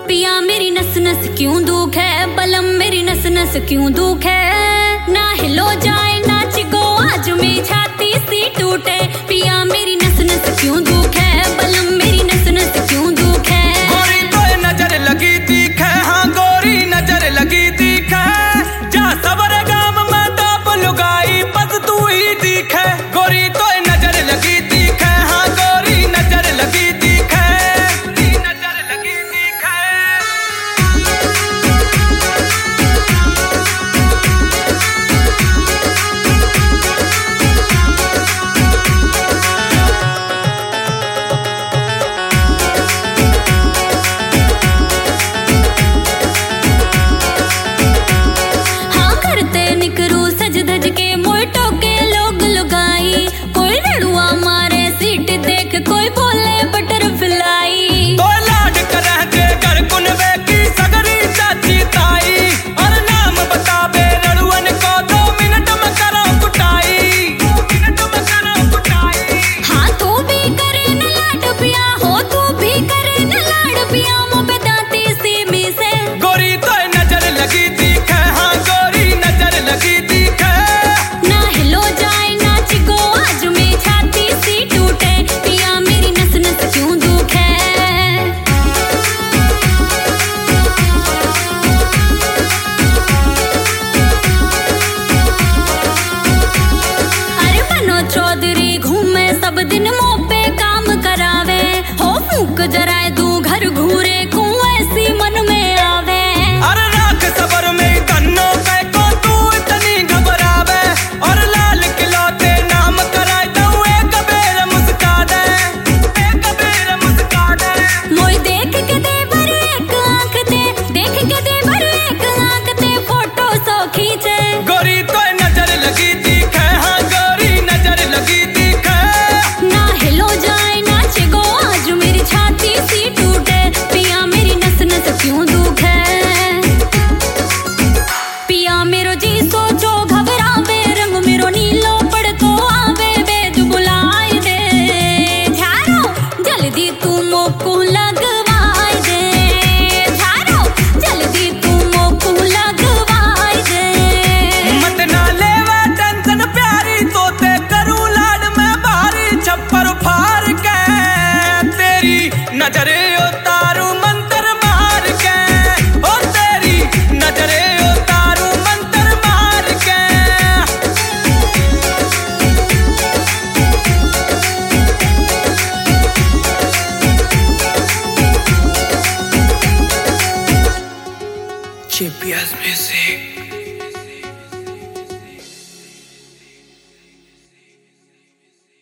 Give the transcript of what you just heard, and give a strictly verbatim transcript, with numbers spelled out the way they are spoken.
पिया मेरी नस नस क्यों दुख है, बलम मेरी नस नस क्यों दुख है। ना हिलो जाए ना चिको आज में छाती सी टूटे। पिया मेरी नस नस क्यों दुख है, बलम मेरी नस नस क्यों दुख है। गोरी तो नजर लगी दिख है, हाँ गोरी नजर लगी दिख है। जा सबर गाम में टॉप लुगाई बस तू ही दिख है। गोरी तो नजर लगी दिख है, हाँ गोरी नजर लगी दिख है। नजर लगी दिख है। हाँ करते निकरू सज धज के मोटो के लोग लुगाई। कोई रड़ुआ मारे सीट देख, कोई बोले बटरफ्लाई। तो लाड करह के घर कुनबे की सगरी चाची ताई। और नाम बतावे रड़ुअन को दो मिनट में करो कुटाई। दो मिनट में करो कुटाई। हाँ तू भी करे न लाड पिया हो, तू भी करे न लाड पिया मुँह दांती सी मी से। गोरी तो नजर लगी दिख है, हाँ गोरी नजर लगी दिख है। ना हिलो जाए ना चिको आज में छाती सी टूटे। पिया मेरी नस नस क्यों दुख है। अरे मनो चौधरी घूमे सब दिन मुँह पे काम करावे। हो फूक जराए तू घर घूरे को ऐसी मन में आवे। अरे राख सबर में कन्नो पे को तू इतनी घबरावे। और लाल किलो ते नाम कराए तो एक बेर मुस्का दे। एक बेर मुस्का दे। मोई देख के दे भर एक आंख ते, देख के दे भर एक आंख ते फोटो सो खींचे। गोरी तो नजर लगी दिख है, हाँ गोरी नजर लगी दिख है। ना हिलो जाए ना चिगो आज मेरी छाती सी टूटे। पिया मेरी नस नस क्यों दुख है। पिया मेरो जी सोचो घबरावे, रंग मेरो नीलो पड़ तो आवे। बेद बुलाए दे झारो जल्दी तू मोको लगवाए दे। झारो जल्दी तू मोको लगवाए दे। मत ना लेवा टेंशन प्यारी, तो ते करूं लाड में भारी। छप्पर फाड़ के तेरी नजरे उतारू मंतर मार के। ओ तेरी नजरे उतारू मंतर मार के। G P S music.